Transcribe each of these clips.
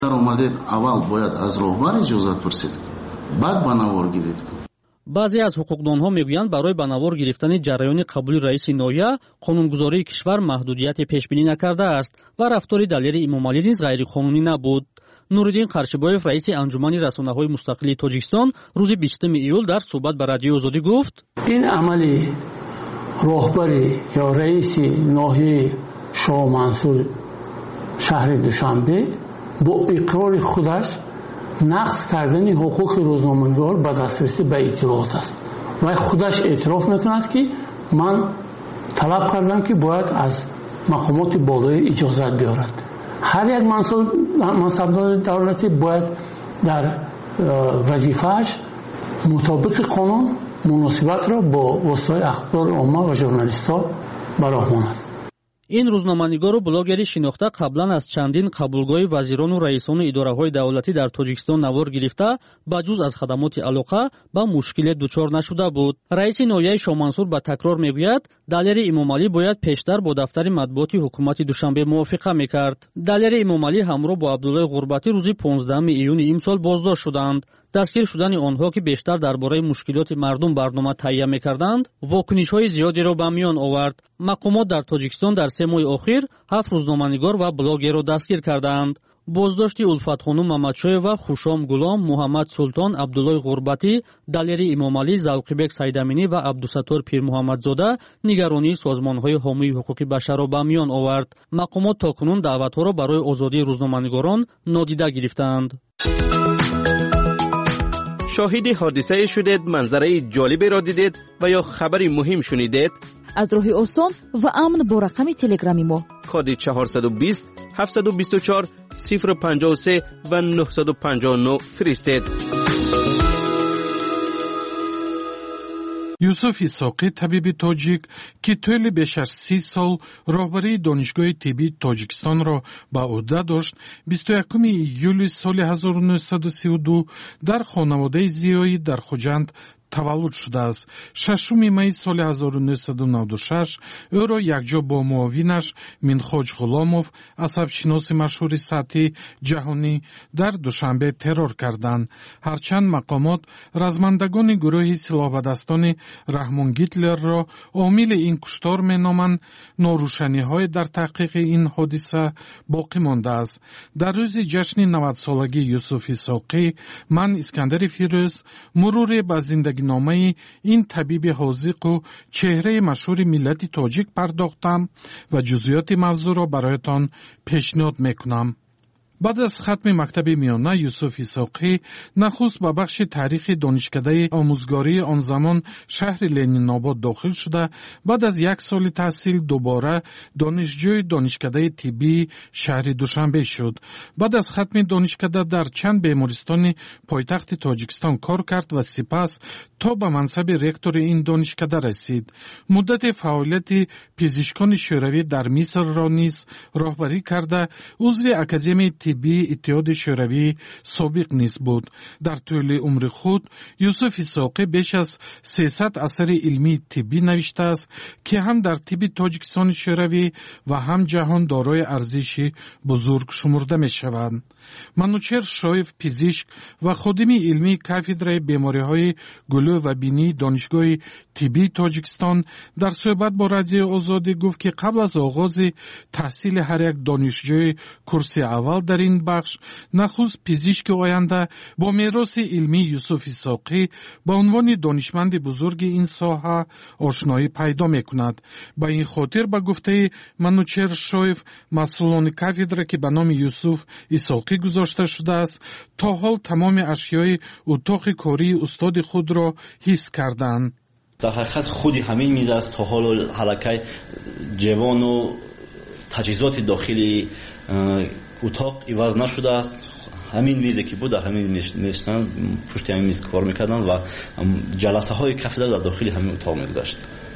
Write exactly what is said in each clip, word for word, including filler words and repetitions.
در اومدید اول باید از راهبر اجازت پرسید، بعد به نوار گیرید. баъзе аз ҳуқуқдонҳо мегӯянд барои ба навор гирифтани ҷараёни қабули раиси ноҳия қонунгузории кишвар маҳдудияте пешбинӣ накардааст ва рафтори далери эмомалӣ низ ғайриқонунӣ набуд. нуриддин қаршибоев раиси анҷумани расонаҳои мустақилии тоҷикистон рӯзи бистуми июл дар суҳбат ба радиои озодӣ гуфт: ин амали роҳбари ё раиси ноҳияи шоҳ мансур шаҳри душанбе бо иқрори худаш нақс кардани ҳуқуқи рӯзноманигор ба дастрасӣ ба иттилоот аст. вай худаш эътироф мекунад ки ман талаб кардам ки бояд аз мақомоти болоӣ иҷозат биёрад. ҳар як мансабдори давлатӣ бояд дар вазифааш мутобиқи қонун муносибатро бо воситаҳои ахбори умма ва журналистҳо бароҳмонад. ин рӯзноманигору блогери шинохта қаблан аз чандин қабулгоҳи вазирону раисону идораҳои давлатӣ дар тоҷикистон навор гирифта ба ҷуз аз хадамоти алоқа ба мушкиле дучор нашуда буд. раиси ноҳияи шоҳмансур ба такрор мегӯяд, далери эмомалӣ бояд пештар бо дафтари матбуоти ҳукумати душанбе мувофиқа мекард. далери эмомалӣ ҳамроҳ бо абдуллои ғурбатӣ рӯзи понздаҳуми июни имсол боздошт шуданд. дастгир шудани онҳо ки бештар дар бораи мушкилоти мардум барнома таҳия мекарданд, вокунишҳои зиёдеро ба миён овард. мақомот дар тоҷикистон дар се моҳи охир ҳафт рӯзноманигор ва блогерро дастгир карданд. боздошти улфатхону мамадшоева, хушом гулом, муҳаммад султон, абдуллои ғурбатӣ, далери эмомалӣ, завқибек сайдаминӣ ва абдусаттор пирмуҳаммадзода нигаронии созмонҳои ҳомии ҳуқуқи башарро ба миён овард. мақомот токунун даъватҳоро барои озодии рӯзноманигорон нодида гирифтаанд. شاهد حادثه شدید، منظره جالبی را دیدید و یا خبری مهم شنیدید؟ از راه آسان و امن با رقم تلگرامی ما کد چهارصد و بیست هفتصد و بیست و چهار صفر پنجاه و سه و نهصد و پنجاه و نه فرستید. یوسف اسحاقی طبیب تاجیک که طول بیش از سی سال راهبری دانشگاه طبی تاجیکستان را به عهده داشت، بیست و یکم ایول سال هزار و نهصد و سی و دو در خانواده زیایی در خوجند таваллуд шудааст. шашуми майи соли ҳазору нӯҳсаду навду шаш ӯро якҷо бо муовинаш Минхоҷ Ғуломов, асабшиноси машҳури сатҳи ҷаҳонӣ, дар Душанбе террор карданд. ҳарчанд мақомот размандагони гурӯҳи силоҳбадастони Раҳмон Гитлерро омили ин куштор меноманд, норӯшаниҳое дар таҳқиқи ин ҳодиса боқӣ мондааст. дар рӯзи ҷашни навадсолагии Юсуф Исҳоқӣ ман Искандари Фирӯз муруре ба зиндаги номаи ин табиби ҳозиқу чеҳраи машҳури миллати тоҷик пардохтам ва ҷузъиёти мавзӯъро бароятон пешниҳод мекунам. بعد از ختم مکتب میانه یوسف اسحاقی نخست به بخش تاریخ دانشکده آموزگاری آن زمان شهر لنین‌آباد داخل شده. بعد از یک سال تحصیل دوباره دانشجوی دانشکده طبی شهر دوشنبه شد. بعد از ختم دانشکده در چند بیمارستان پایتخت تاجیکستان کار کرد و سپس تا به منصب رکتور این دانشکده رسید. مدت فعالیت پزشکان شوروی در مصر را نیز راهبری کرده. عضو اکادمی طبی اتحاد شوروی سابق نیز بود. در طول عمر خود یوسف اسحاقی بیش از سیصد اثر علمی طبی نوشته است که هم در طب تاجیکستان شوروی و هم جهان دارای ارزش بزرگ شمرده می شوند. منوچهر شایف پزشک و خادم علمی کافدرای بیماری‌های گلو و بینی دانشگاه طبی تاجیکستان در صحبت با رادیو آزادی گفت که قبل از آغاز تحصیل هر یک دانشجوی کورس اول در این بخش نخست پزشک آینده با میراث علمی یوسف اسحاقی با عنوان دانشمند بزرگ این ساحه آشنایی پیدا می‌کند. با این خاطر به گفته منوچهر شایف مسئولان کافدرا که به نام یوسف اسحاقی گذاشته شده است تا حال تمام اشیای اتاق کاری استاد خود را حس کردند. در حقیقت خودی همین میز است تا حال حلقه جوان و تجهیزات داخلی اتاق عوض نشده است. همین میزی که بود در همین نشستن پشت همین میز کار میکردن و جلسه های کافی در داخل همین اتاق میگذشت.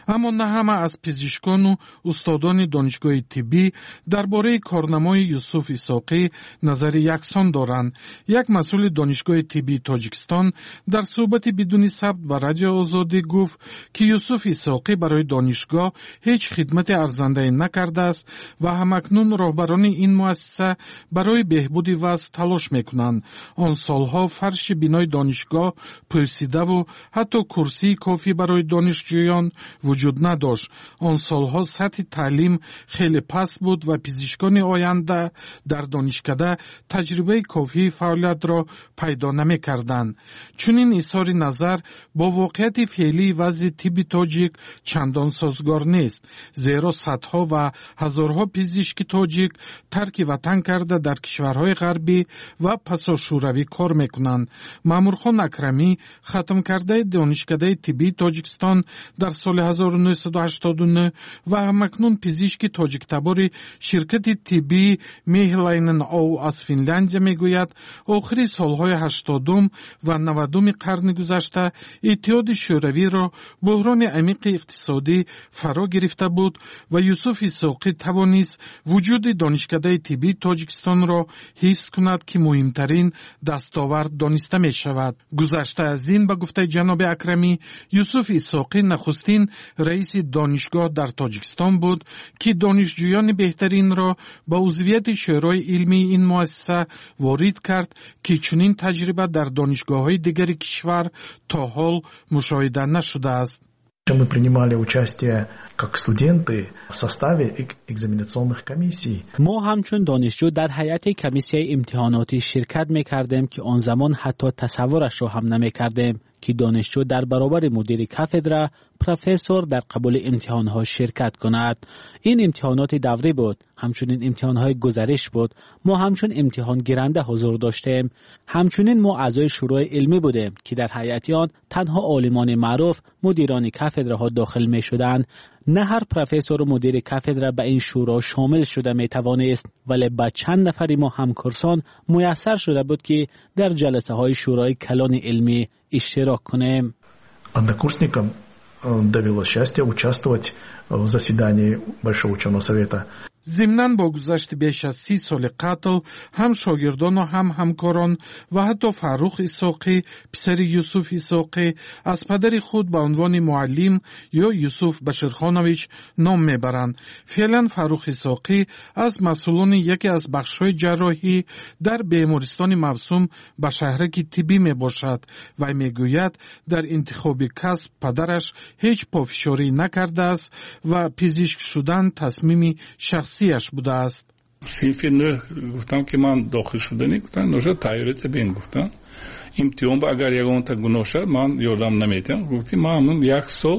аммо на ҳама аз пизишкону устодони донишгоҳи тиббӣ дар бораи корнамои Юсуф Исоқӣ назари яксон доранд. як масъули донишгоҳи тиббии Тоҷикистон дар суҳбати бидуни сабт ба радио Озодӣ гуфт, ки Юсуф Исоқӣ барои донишгоҳ ҳеҷ хидмати арзандае накардааст ва ҳамакнун роҳбарони ин муассиса барои беҳбуди вазъ талош мекунанд. он солҳо фарши бинои донишгоҳ пӯсидаву ҳатто курсии кофӣ барои донишҷӯён вуҷуд надошт. он солҳо сатҳи таълим хеле паст буд ва пизишкони оянда дар донишкада таҷрибаи кофии фаъолиятро пайдо намекарданд. чунин изҳори назар бо воқеияти феълии вазъи тибби тоҷик чандон созгор нест, зеро садҳо ва ҳазорҳо пизишки тоҷик тарки ватан карда дар кишварҳои ғарбӣ ва пасошӯравӣ кор мекунанд. маъмурхон Акрамӣ, хатмкардаи донишкадаи тиббии Тоҷикистон дар соли ҳазору нӯҳсаду ҳаштоду нӯҳ ва ҳамакнун пизишки тоҷиктабори ширкати тиббии Меҳлайнен Оу аз Финляндия мегӯяд, охири солҳои ҳаштодум ва навадуми қарни гузашта иттиҳоди шӯравиро буҳрони амиқи иқтисодӣ фаро гирифта буд ва Юсуф Исоқӣ тавонист вуҷуди донишкадаи тиббии Тоҷикистонро ҳифз кунад, ки муҳимтарин дастовард дониста мешавад. гузашта аз ин, ба гуфтаи ҷаноби Акрамӣ, Юсуф Исоқӣ нахустин раиси донишгоҳ дар Тоҷикистон буд, ки донишҷӯёни беҳтаринро ба узвияти шӯрои илмии ин муассиса ворид кард, ки чунин таҷриба дар донишгоҳҳои дигари кишвар то ҳол мушоҳида нашудааст. Мы принимали участие как студенты в составе экзаменационных комиссий. ما همچون دانشجو در هیئت کمیسیه امتحاناتی شرکت می‌کردیم که آن زمان حتی تصورش را هم نمی‌کردیم که دانشجو در برابر مدیر کاتدرا پروفسور در قبول امتحانها شرکت کند. این امتحانات دوری بود، همچنین امتحانهای گزارش بود. ما همچون امتحان گیرنده حضور داشتیم. همچنین ما اعضای شورای علمی بودیم که در هیئت آن تنها عالمان معروف مدیران کاتدراها داخل می شدند. نه هر پروفسور و مدیر کاتدرا به این شورا شامل شده می توانست، ولی با چند نفری ما همکارسان میسر شده بود که در جلسه های شورای کلان علمی اشتراک کنیم. Однокурсникам довелось счастье участвовать в заседании Большого ученого совета. ضمناً با گذشت بیش از سی سال قتل هم شاگردان و هم همکاران و حتی فروخ اسحاقی پسر یوسف اسحاقی از پدر خود به عنوان معلم یا یوسف بشیرخانویچ نام میبرند. فعلا فروخ اسحاقی از مسئولان یکی از بخش‌های جراحی در بیمارستان موسوم به شهرک طبی میباشد و میگوید در انتخاب کسب پدرش هیچ پافشاری نکرده است و پزشک شدن تصمیم شخصی سیاش بوده است. صنف نه گفتم که من داخل شدنی گفتم نوشا تایید بین گفتم امتحان با اگر یگان تا گناه من یادم نمیتونم گفتم من همون یک سال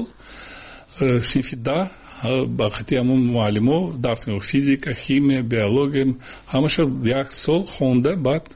صنف ده با خاطر همون معلمو درس می‌خوندم فیزیک، شیمی، بیولوژی همش یک سال خونده بعد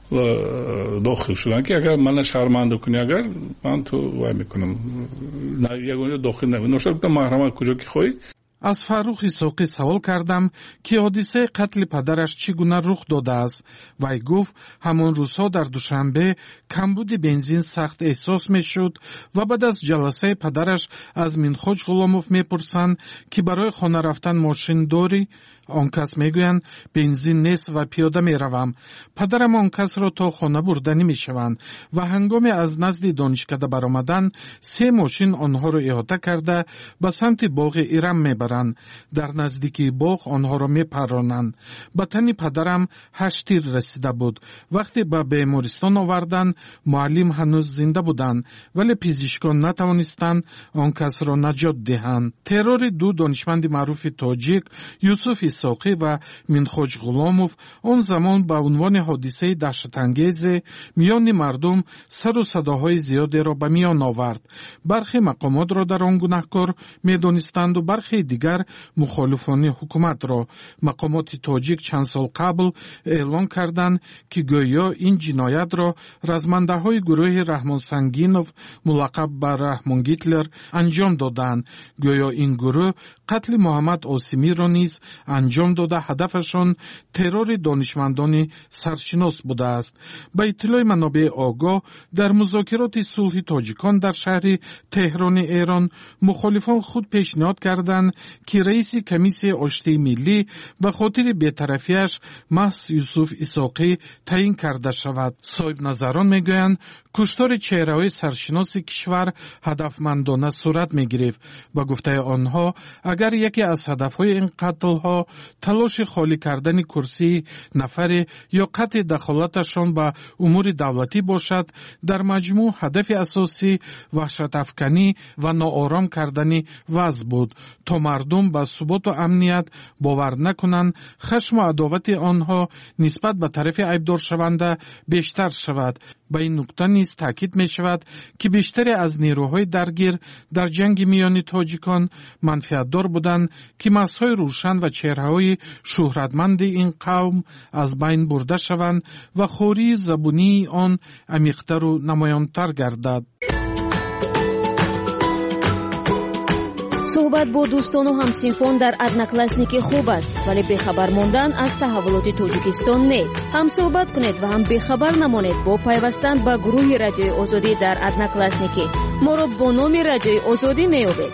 داخل شدن که اگر من شرمنده کنی اگر من تو وای میکنم نه یگان داخل نمی‌شم. نوشا گفتم محرم کجا کی خوای از فروخ اسحاقی سوال کردم که حادثه قتل پدرش چگونه رخ داده است. وی گفت همان روزها در دوشنبه کمبود بنزین سخت احساس می شد و بعد از جلسه پدرش از منخوج غلاموف می پرسند که برای خانه رفتن ماشین داری؟ آن کس می گویند بنزین نیست و پیاده می روم. پدرم آن کس را تا خانه بردنی می شوند و هنگام از نزد دانشکده برآمدن سه ماشین آنها را احاطه کرده به سمت باغ ایرم می برند. در نزدیکی باغ آنها را می پرانند. به تن پدرم هشت تیر رسیده بود. وقتی به بیمارستان آوردند معلم هنوز زنده بودند ولی پزشکان نتوانستند آن کس را نجات دهند. ترور دو دانشمند معروف تاجیک یوسف اسحاقی و منخوج غلاموف آن زمان به عنوان حادثه دهشت‌انگیز میان مردم سر و صداهای زیادی را به میان آورد. برخی مقامات را در آن گناهکار می‌دانستند و برخی دیگر مخالفان حکومت را. مقامات تاجیک چند سال قبل اعلان کردند که گویا این جنایت را رزمنده‌های گروه رحمان سنگینوف ملقب به رحمان گیتلر انجام دادند. گویا این گروه قتل محمد عاصمی را نیز انجام داده هدفشان ترور دانشمندان سرشناس بوده است. به اطلاع منابع آگاه در مذاکرات صلح تاجیکان در شهر تهران ایران مخالفان خود پیشنهاد کردند که رئیس کمیسیون آشتی ملی به خاطر بی‌طرفی‌اش محض یوسف اسحاقی تعیین کرده شود. صاحب نظران میگویند کشتار چهره‌های سرشناس کشور هدفمندانه صورت می‌گرفت. با گفته آنها اگر یکی از هدف‌های این قتل‌ها تلاش خالی کردن کرسی نفر یا قطع دخالتشان به امور دولتی باشد، در مجموع هدف اساسی وحشت افکنی و ناآرام کردن وضع بود تا مردم به ثبات و امنیت باور نکنند، خشم و عداوت آنها نسبت به طرف عیبدار شونده بیشتر شود. به این نکته نیز تاکید می شود که بیشتر از نیروهای درگیر در جنگ میان تاجیکان منفعتدار بودند که مسائل روشن و چهره‌های شهرتمند این قوم از بین برده شوند و خوری زبونی آن عمیق‌تر و نمایان‌تر گردد. صحبت با دوستان و همسینفان در одноклассники خوب است، ولی بخبر ماندن از تحولات تاجیکستان نه. هم صحبت کنید و هم بخبر نمانید با پیوستن به گروه رادیوی آزادی در одноклассники. ما را با نام رادیوی آزادی میابید.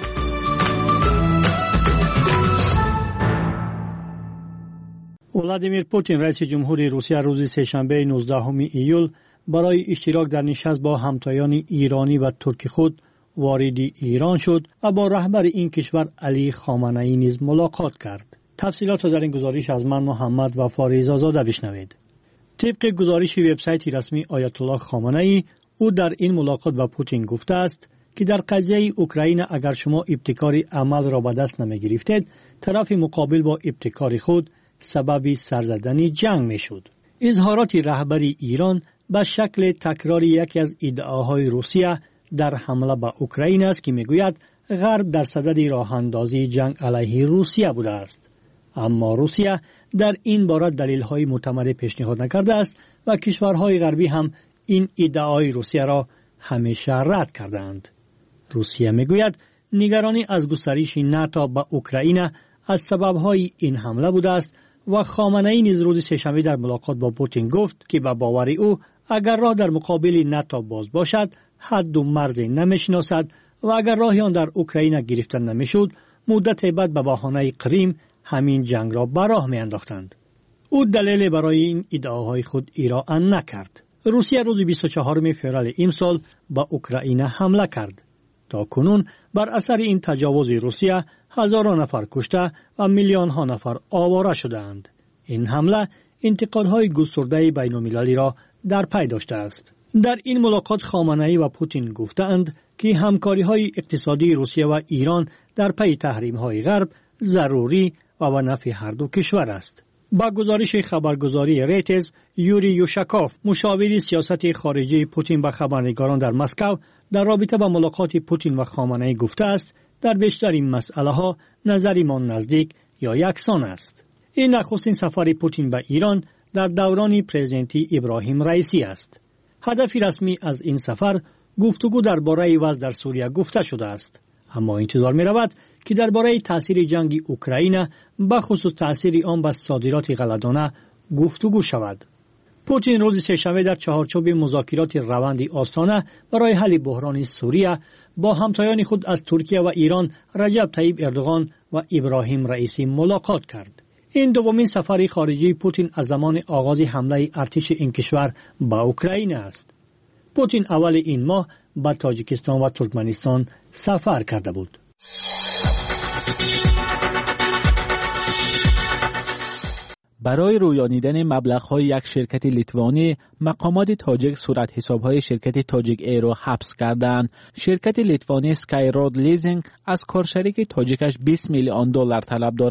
ولادیمیر پوتین رئیس جمهوری روسیه روز سه‌شنبه نوزدهم ایول برای اشتراک در نشست با همتایان ایرانی و ترکی خود وارد ایران شد و با رهبر این کشور علی خامنه‌ای نیز ملاقات کرد. تفصیلات در این گزارش از من محمد و فاریزا زاده بشنوید. طبق گزارش وبسایت رسمی آیت الله خامنه‌ای، او در این ملاقات با پوتین گفته است که در قضیه اوکراین اگر شما ابتکار عمل را به دست نمی‌گرفتید، طرف مقابل با ابتکار خود سبب سرزدن جنگ می‌شد. اظهارات رهبر ایران به شکل تکرار یکی از ادعاهای روسیه در حمله به اوکراین است که میگوید غرب در صدد راه اندازی جنگ علیه روسیه بوده است. اما روسیه در این باره دلیل‌های معتبر پیشنهاد نکرده است و کشورهای غربی هم این ادعای روسیه را همیشه رد کردند. روسیه میگوید نگرانی از گسترش ناتو به اوکراین از سبب‌های این حمله بوده است و خامنه‌ای نیز روز سه‌شنبه در ملاقات با پوتین گفت که به باور او اگر راه در مقابل ناتو باز باشد حد و مرز نمیشناسد و اگر راهی آن در اوکراین گرفته نمیشد مدت بعد به بهانه کریم همین جنگ را به راه میانداختند. او دلیل برای این ادعاهای خود ارائه نکرد. روسیه روز بیست و چهارم فوریه امسال به اوکراین حمله کرد. تا کنون بر اثر این تجاوز روسیه هزاران نفر کشته و میلیون ها نفر آواره شدند. این حمله انتقادهای گسترده بین المللی را در پی داشته است. در این ملاقات خامنه‌ای و پوتین گفتند که همکاری‌های اقتصادی روسیه و ایران در پی تحریم‌های غرب ضروری و به نفع هر دو کشور است. با گزارش خبرگزاری ریتز، یوری یوشاکوف، مشاور سیاست خارجی پوتین به خبرنگاران در مسکو در رابطه با ملاقات پوتین و خامنه‌ای گفته است در بیشتر این مسئله‌ها نظرمان نزدیک یا یکسان است. این نخستین سفر پوتین به ایران در دوران پرزیدنتی ابراهیم رئیسی است. هدف رسمی از این سفر گفتگو درباره وضع در سوریه گفته شده است، اما انتظار می رود که درباره تاثیر جنگ اوکراین به خصوص تاثیر آن بر صادرات غله‌دانه گفتگو شود. پوتین روز سه‌شنبه در چهارچوب مذاکرات روند آستانه برای حل بحران سوریه با همتایان خود از ترکیه و ایران رجب طیب اردوغان و ابراهیم رئیسی ملاقات کرد. این دومین سفر خارجی پوتین از زمان آغاز حمله ارتش این کشور به اوکراین است. پوتین اول این ماه به تاجیکستان و ترکمنستان سفر کرده بود. برای رویانیدن مبلغ‌های یک شرکت لیتوانی، مقامات تاجیک صورت حساب‌های شرکت تاجیک ایر را حبس کردند. شرکت لیتوانی اسکای رود لیزینگ از کارشریک تاجیکش بیست میلیون دلار طلب دارد.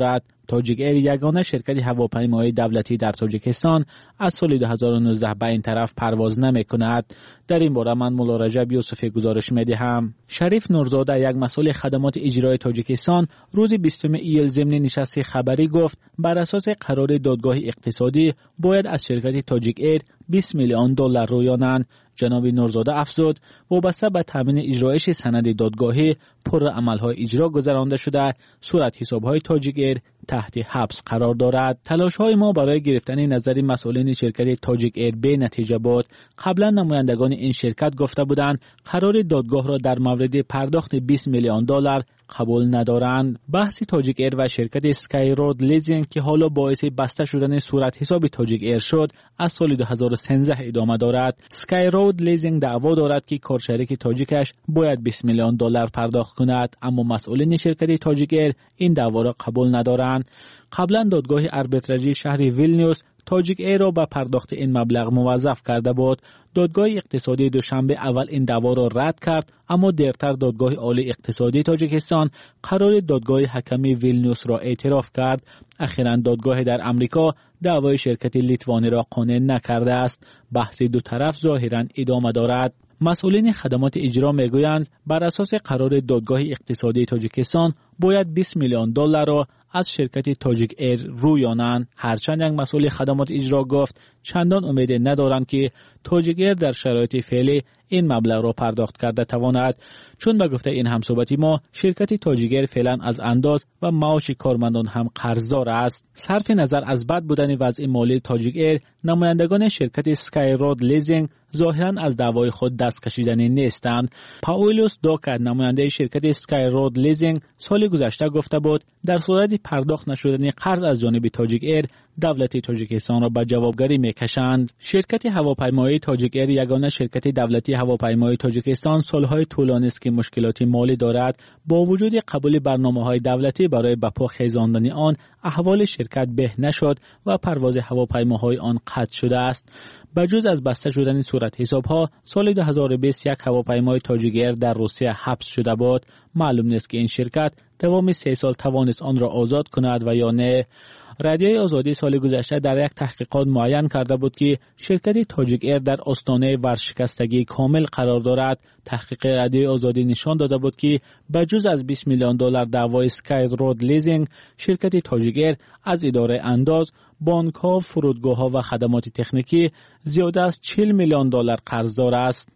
تاجیک ایر یگانه شرکت هواپیمایی دولتی در تاجیکستان از سال دو هزار و نوزده به این طرف پرواز نمی‌کند. در این باره من مولا رجب یوسفی گزارش می‌دهم. شریف نورزاده یک مسئول خدمات اجرایی تاجیکستان روز بیستم ایول ضمن نشست خبری گفت بر اساس قرار دادگاه اقتصادی باید از شرکت تاجیک ایر بیست میلیون دلار رویانند. جناب نورزاده افزود وابسته به تامین اجرایش سند دادگاهی پر عملهای اجرا گذرانده شده صورت حسابهای تاجیک ایر تحت حبس قرار دارد. تلاش‌های ما برای گرفتن نظر مسئولین شرکت تاجیک ایر به نتیجه بود. قبلا نمایندگان این شرکت گفته بودند قرار دادگاه را در مورد پرداخت بیست میلیون دلار قبول ندارند. بحث تاجیک ایر و شرکت اسکای رود لیزینگ که حالا باعث بسته شدن صورت حساب تاجیک ایر شد از سال دو هزار و سیزده ادامه دارد. اسکای رود لیزینگ دعوا دارد که کارشریک تاجیکش باید بیست میلیون دلار پرداخت کند، اما مسئولین شرکت تاجیک ایر این دعوا را قبول ندارند. قبلا دادگاه آربیتراژی شهر ویلنیوس تاجیک ایر را به پرداخت این مبلغ موظف کرده بود. دادگاه اقتصادی دوشنبه اول این دعوا را رد کرد، اما دیرتر دادگاه عالی اقتصادی تاجیکستان قرار دادگاه حکمی ویلنیوس را اعتراف کرد. اخیراً دادگاه در امریکا دعوای شرکت لیتوانی را قانع نکرده است. بحث دو طرف ظاهراً ادامه دارد. مسئولین خدمات اجرا میگویند بر اساس قرار دادگاه اقتصادی تاجیکستان باید بیست میلیون دلار را از شرکت تاجیک ایر رویانند. هرچند یک مسئول خدمات اجرا گفت چندان امید ندارند که تاجیک ایر در شرایط فعلی این مبلغ را پرداخت کرده تواند، چون به گفته این همصحبتی ما شرکت تاجیک ایر فعلا از انداز و معاش کارمندان هم قرضدار است. صرف نظر از بد بودن وضع مالی تاجیک ایر، نمایندگان شرکت اسکای رود لیزینگ ظاهرا از دعوای خود دست کشیدنی نیستند. پاولوس دوکر نماینده شرکت اسکای رود لیزینگ سال گذشته گفته بود در صورت پرداخت نشدن قرض از جانب تاجیک ایر دولت تاجیکستان را به جوابگری میکشند. شرکت هواپیمایی تاجیک ایر یگانه شرکت دولتی هواپیمایی تاجیکستان سالهای طولانی است که مشکلات مالی دارد. با وجود قبول برنامه‌های دولتی برای به پا خیزاندن آن، احوال شرکت به نشد و پرواز هواپیماهای آن قطع شده است. بجز از بسته شدن صورت حسابها، سال دو هزار و بیست یک هواپیمای تاجیک ایر در روسیه حبس شده بود. معلوم نیست که این شرکت دوام سه سال توانست آن را آزاد کند و یا نه. رادیوی آزادی سال گذشته در یک تحقیقات معین کرده بود که شرکت تاجیک ایر در آستانه ورشکستگی کامل قرار دارد. تحقیق رادیوی آزادی نشان داده بود که بجز از بیست میلیون دلار دعوای اسکای رود لیزینگ، شرکت تاجیک ایر از اداره انداز، بانک‌ها، فرودگاه‌ها و خدمات تکنیکی زیاده از چهل میلیون دلار قرضدار است.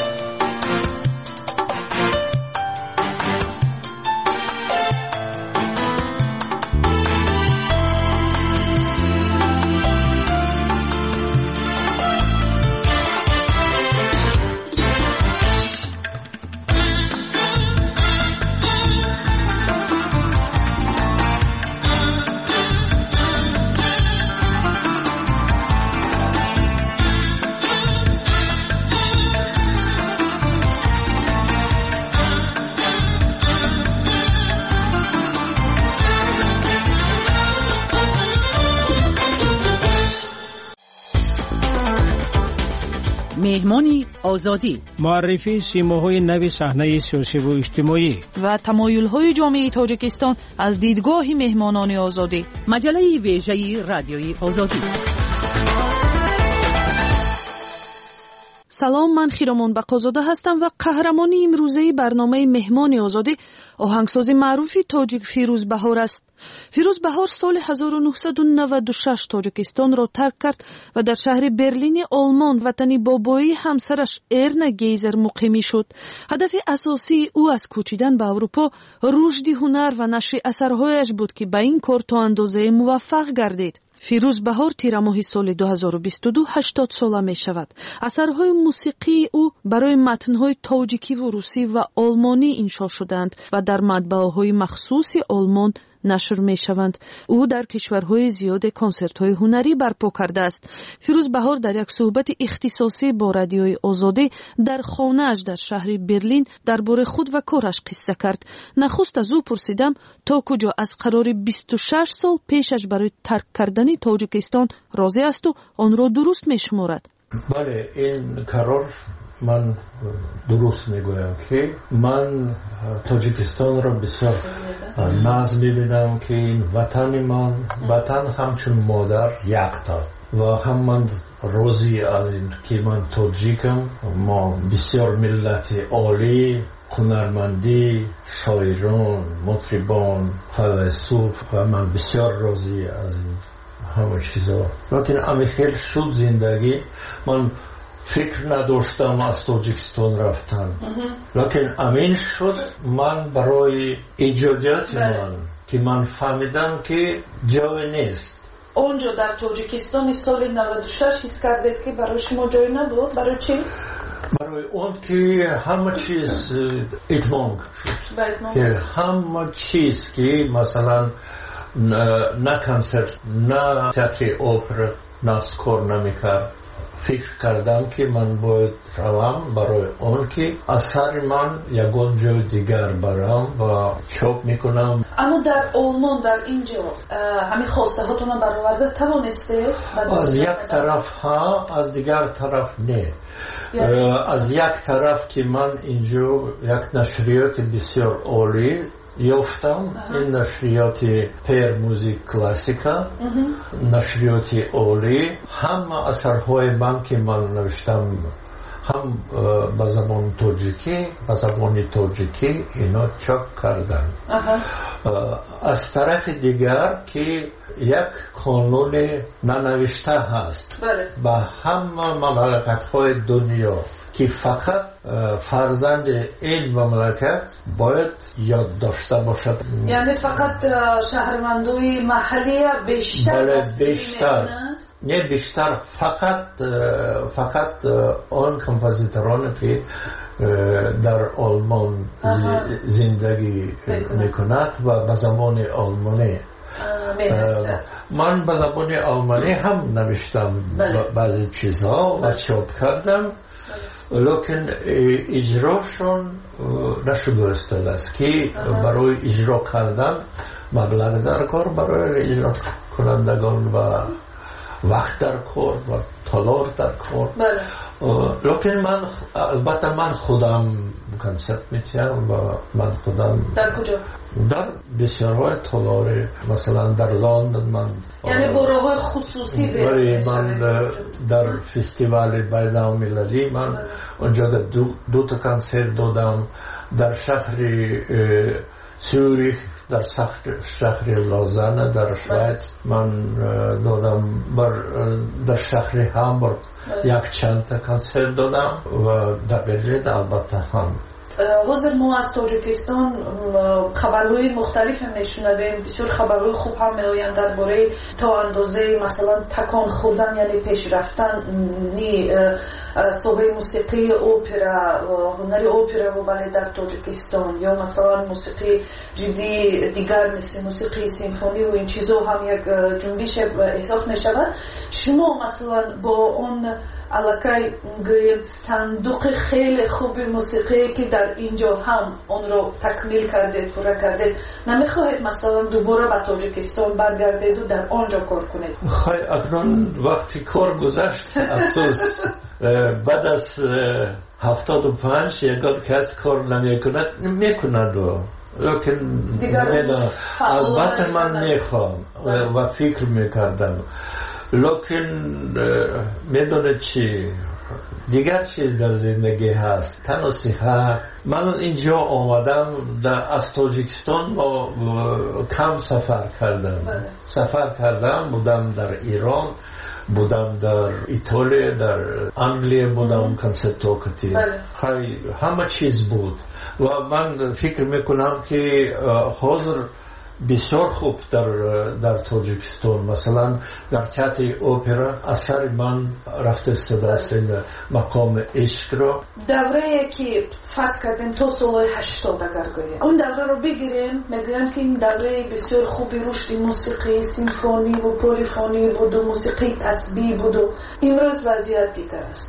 مهمانی آزادی، معرفی سیماهای نو صحنه سیاسی و اجتماعی و تمایل‌های جامعه تاجیکستان از دیدگاه مهمانان آزادی. مجله ویژه رادیوی آزادی. سلام، من خیرامان بقازاده هستم و قهرمانی امروزه برنامه مهمان آزادی آهنگساز معروفی تاجیک فیروز بهار است. فیروز بهار سال هزار و نهصد و نود و شش تاجیکستان را ترک کرد و در شهر برلین آلمان وطنی بابایی همسرش ارنا گیزر مقیمی شد. هدف اساسی او از کوچیدن به اروپا رشد هنر و نشر اثرهایش بود که به این کار تا اندازه موفق گردید. فیروز بهار تیر ماه سال دو هزار و بیست و دو هشتاد ساله می شود. اثرهای موسیقی او برای متنهای تاجیکی و روسی و آلمانی انشا شدند و در مطبعه‌های مخصوص آلمان نشر می شوند. او در کشورهای زیاد کنسرت‌های هنری برپا کرده است. فیروز بهار در یک صحبت اختصاصی با رادیوی آزادی در خانه‌اش در شهر برلین درباره خود و کارش قصه کرد. نخست از او پرسیدم تا کجا از قرار بیست و شش سال پیشش برای ترک کردن تاجیکستان راضی است و آن را درست می شمارد. بله، این قرار من درست میگویم که من تاجیکستان را بسیار ناز میبینم که این وطن من وطن همچون مادر یکتا و هم من روزی از این که من تاجیکم. ما بسیار ملت عالی، هنرمندی، شاعران، مطربان، فیلسوف و من بسیار راضی از این همه چیزا. لیکن امی خیلی شد زندگی، من فکر نداشتم از تاجیکستان رفتن، لیکن امین شد من برای ایجادیات من که من فهمیدم که جای نیست. اونجا در تاجیکستان سال نود و شش حس کردید که برای شما جای نبود؟ برای چی؟ برای اون که همه چیز اتمام شد، که همه چیز که مثلا نه کنسرت، نه تئاتر اپرا، نه سکور نمیکرد. فکر کردم که من باید روم برای اون که اثر من یکون جای دیگر برم و چاپ میکنم. اما در آلمان در اینجا همین خواسته هاتون برآورده توانسته؟ از یک طرف ها، از دیگر طرف نه. از یک طرف که من اینجا یک نشریات بسیار عالی یافتم، این نشریات پیر موزیک کلاسیکا، نشریات عالی، همه اثرهای من که من نوشتم هم به زبان تاجیکی، به زبان تاجیکی اینا چاپ کردن. از طرف دیگر که یک قانون ننوشته هست به همه مملکت‌های دنیا که فقط فرزند این مملکت باید یاد داشته باشد. یعنی فقط شهروندوی محلی بیشتر بله بیشتر نه بیشتر فقط فقط آن کمپوزیتورانی که در آلمان زندگی میکند و به زبان آلمانی. من به زبان آلمانی هم نوشتم بعضی چیزها و چاپ کردم، لیکن اجراشون نشده است که برای اجرا کردن مبلغ در کار برای اجرا کنندگان و وقت در کار و تالار در کار. لیکن من البته من خودم کنسرت میتیم و من خودم در کجا؟ در بسیارهای تالار، مثلا در لندن من یعنی برای خصوصی برای من در فستیوال بین‌المللی من اونجا دو, دو تا کنسرت دادم. در شهر سوریخ، در شهر لازانه در شویتز من دادم، بر در شهر هامبورگ یک چند تا کنسرت دادم و در برلین البته هم. حاضر ما از تاجیکستان خبرهای مختلف میشنویم، بسیار خبرهای خوب هم میآیند درباره تا اندازه مثلا تکان خوردن یعنی پیش رفتن صحبه موسیقی اپرا، هنر اپرا و بله در تاجیکستان، یا مثلا موسیقی جدی دیگر مثل موسیقی سیمفونی و این چیزا هم یک جنبش احساس میشود. شما مثلا با اون علاقه گوییم صندوق خیلی خوب موسیقی که در اینجا هم اون رو تکمیل کردید، پورا کردید، نمیخواهید مثلا دوباره به تاجیکستان برگردید و در آنجا کار کنید؟ خواهی اکنون وقتی کار گذشت افسوس بعد از هفتاد و پنج یکان کس کار نمی کند میکند و لیکن البته من میخوام و فکر میکردم، لیکن میدونه چی دیگر چیز در زندگی هست، تنها صحت. من اینجا آمدم از تاجیکستان با کم سفر کردم سفر کردم بودم در ایران، بودم در ایتالیا، در انگلیه بودم کنسرتوکتی، همه چیز بود و من فکر میکنم که حاضر بسیار خوب در در تاجیکستان، مثلا در تئاتر اپرا اثر من رفته است مقام عشق را. دوره که فرض کردیم تا سال هشتاد اگر گوییم اون دوره رو بگیریم، میگویم که این دوره بسیار خوبی رشد موسیقی سیمفونی و پلیفونی بود و موسیقی تسبیح بود و امروز وضعیت دیگر است.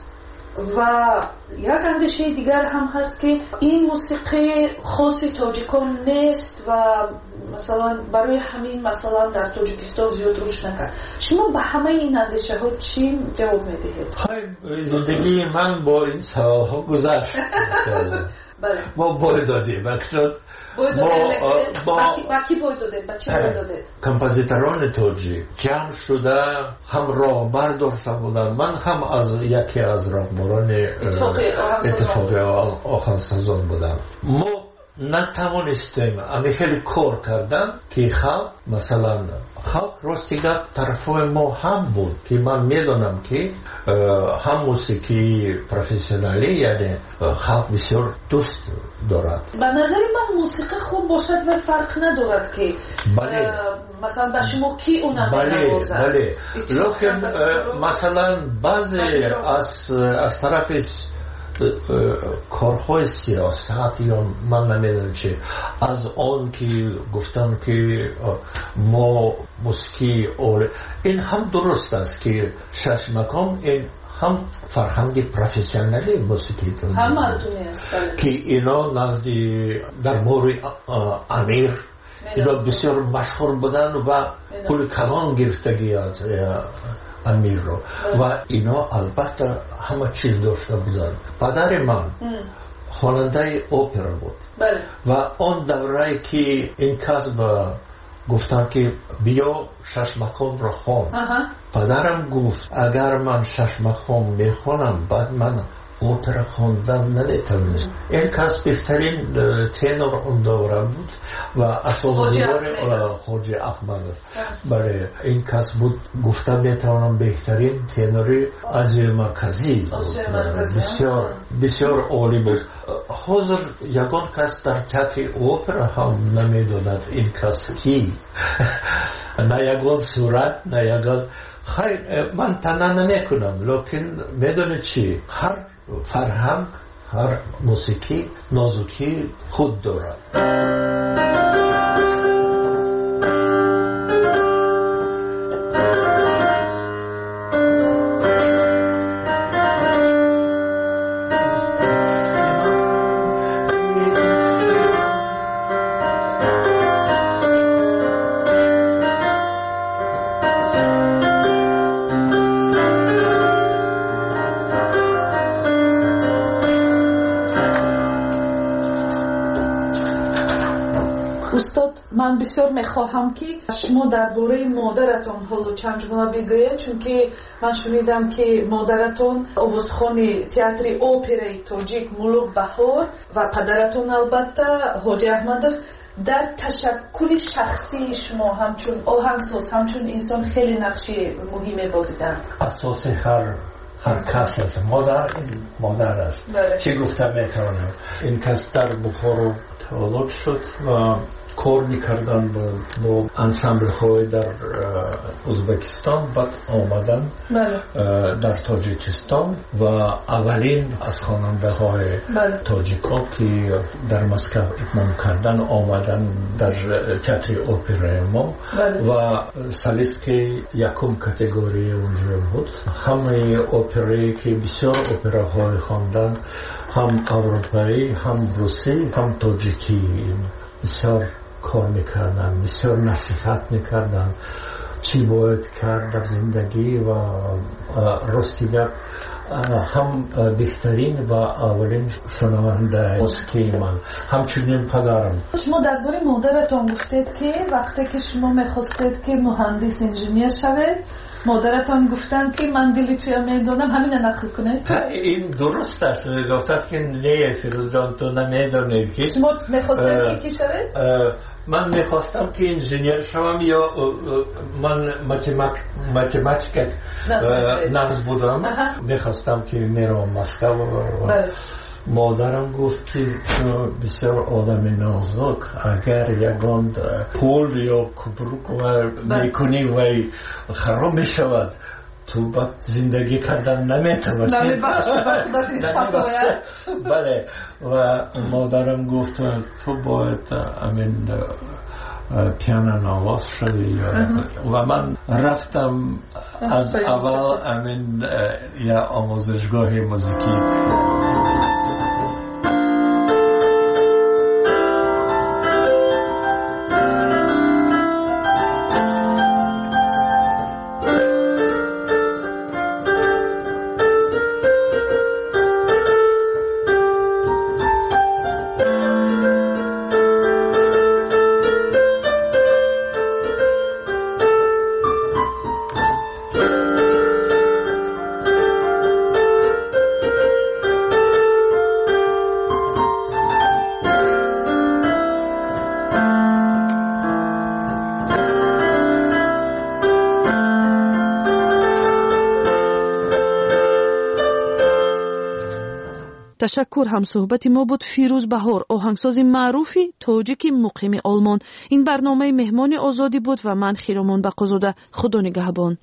و یک اندیشه دیگر هم هست که این موسیقی خاص تاجیکان نیست و مثلا برای همین مثلا در تاجیکستان زیاد روش نکرد. شما به همه این اندیشه ها چی جواب میدهید؟ های زندگی من با این سوال ها گذشت. ما بای دادیم اکنون بای داده با کی بای داده؟ با چی بای داده؟ کمپازیتران تاجیک جمع شده هم راه داشته بودن. من هم از یکی از راهبران اتفاقی آهنگسازان بودم. ما نتوانستیم امی خیلی کار کردن که خلق مثلا خلق راستیگر طرفای ما هم بود که من میدونم که هم موسیقی پروفسیونالی یعنی خلق بسیار دوست دارد. به نظر من موسیقی خوب باشد و فرق ندارد که بله. مثلا به شما کی اونم بله نوازد. بله لیکن مثلا بعضی از از طرف کارهای سیاست یا من نمیدونم چه از آن که گفتن که ما موسیقی اول این هم درست است که شش مقام این هم فرهنگ پروفسیونالی موسیقی هم مردمی است که اینا نزدی در مورد امیر اینا بسیار مشهور بودن و پول کلان گرفتگی از امیر رو و اینا البته همه چیز داشته بودن. پدر من خواننده اپرا بود بله. و آن دوره که این کسب گفتن که بیا شش مقام را خوان. پدرم گفت اگر من شش مقام میخوانم بعد من اپرا خواندن نمیتونست. این کس بهترین تنور اون دوره بود و اساسدار خواجه احمد. برای این کس بود گفته میتونم بهترین تنوری از مرکزی بسیار بسیار عالی بود. حاضر یگان کس در تئاتر اپرا هم نمیدوند این کس کی نه یگان صورت نه یگان خیر من تنها نمیکنم لیکن میدونه چی هر فرهنگ هر موسیقی نازکی خود دارد. استاد من بسیار میخواهم که شما درباره مادرتان حالا چند جمله بگویید چون که من شنیدم که مادرتان آوازخوان تئاتر اپرای تاجیک ملوک بهار و پدرتان البته حاجی احمدов در تشکل شخصی شما همچون آهنگساز همچون انسان خیلی نقشی مهمی بازیدند. اساس هر هر کس است. مادر این مادر است. چه گفتم میتونم این کس در بخارا تولد شد و کار میکردن با انسامبل های در ازبکستان بعد آمدن در تاجیکستان و اولین از خواننده های تاجیکا که در مسکو اتمام کردن آمدن در تئاتر اپرای ما و سالیست که یکم کاتگوری اونجا بود. همه اپرایی که بسیار اپراهای خواندن هم اروپایی هم روسی هم تاجیکی بسیار کار میکردن بسیار نصیحت میکردن چی باید کرد در زندگی و راستیگر هم بهترین و اولین شنونده موسیقی من همچنین پدرم. شما درباره مادرتان گفتید که وقتی که شما میخواستید که مهندس انجینیر شوید مادرتان گفتن که من دلی توی میدانم همین نقل کنید. این درست است. گفتند که نه فیروز جان تو نمیدانید که شما میخواستید که کی شوید؟ من میخواستم که انجینیر شوم یا من ماتماتیک نقص بودم. میخواستم که میرم مسکو. مادرم گفت که بسیار آدم نازک اگر یگان پول یا کبروک میکنی و خراب میشود تو بعد زندگی کردن نمیتونی. بله و مادرم گفت تو باید امین پیانو نواز شدی و من رفتم از اول امین یا آموزشگاه موسیقی. تشکر. هم صحبت ما بود فیروز بهار، آهنگساز معروفی تاجیکی مقیم آلمان. این برنامه مهمان آزادی بود و من خیرامان بقازاده. خدا نگهبان.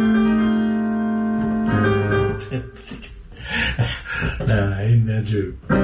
نه این نجوب